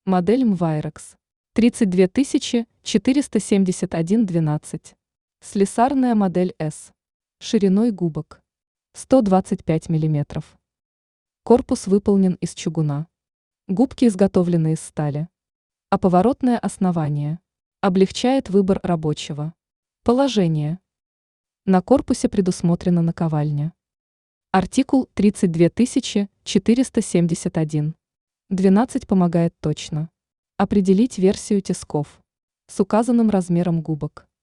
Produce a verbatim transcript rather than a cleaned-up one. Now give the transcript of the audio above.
Модель Mvyrex. тридцать две тысячи четыреста семьдесят один двенадцать. Слесарная модель S. Шириной губок сто двадцать пять миллиметров. Корпус выполнен из чугуна. Губки изготовлены из стали. А поворотное основание облегчает выбор рабочего положения. На корпусе предусмотрена наковальня. Артикул тридцать две тысячи четыреста семьдесят один двенадцать помогает точно определить версию тисков с указанным размером губок.